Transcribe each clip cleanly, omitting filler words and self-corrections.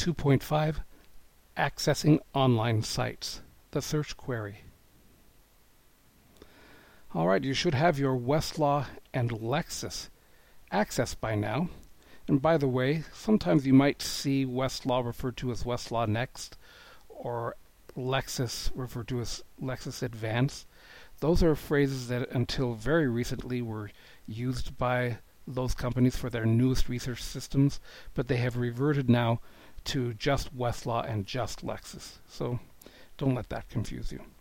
2.5, Accessing Online Sites, the search query. Alright, you should have your Westlaw and Lexis accessed by now. And by the way, sometimes you might see Westlaw referred to as Westlaw Next or Lexis referred to as Lexis Advance. Those are phrases that until very recently were used by those companies for their newest research systems, but they have reverted now to just Westlaw and just Lexis. So don't let that confuse you.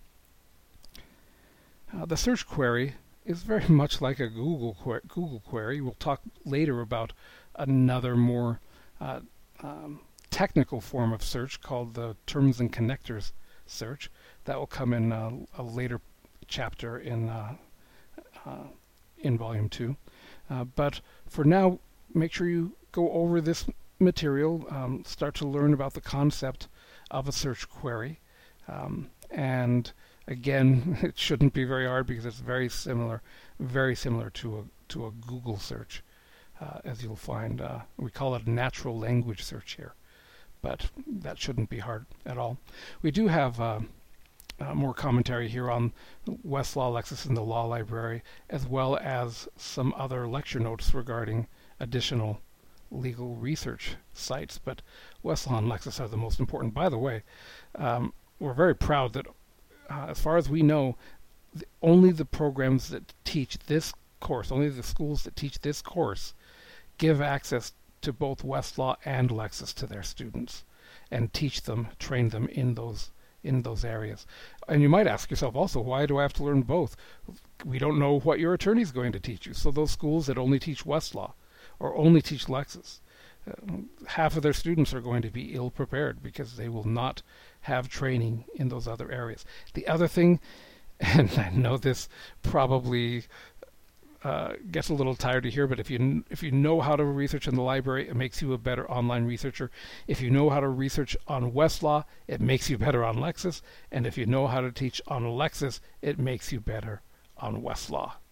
The search query is very much like a Google query. We'll talk later about another more technical form of search called the terms and connectors search. That will come in a later chapter in Volume 2. But for now, make sure you go over this material, start to learn about the concept of a search query. And again, it shouldn't be very hard because it's very similar to a Google search. As you'll find, we call it natural language search here, but that shouldn't be hard at all. We do have more commentary here on Westlaw, Lexis, and the Law Library, as well as some other lecture notes regarding additional legal research sites. But Westlaw and Lexis are the most important. By the way, we're very proud that, as far as we know, only the programs that teach this course, only the schools that teach this course, give access to both Westlaw and Lexis to their students and teach them, train them in those areas. And you might ask yourself also, why do I have to learn both? We don't know what your attorney is going to teach you. So those schools that only teach Westlaw or only teach Lexis, half of their students are going to be ill prepared because they will not have training in those other areas. The other thing, and I know this probably gets a little tired to hear, but if you know how to research in the library, it makes you a better online researcher. If you know how to research on Westlaw, it makes you better on Lexis. And if you know how to teach on Lexis, it makes you better on Westlaw.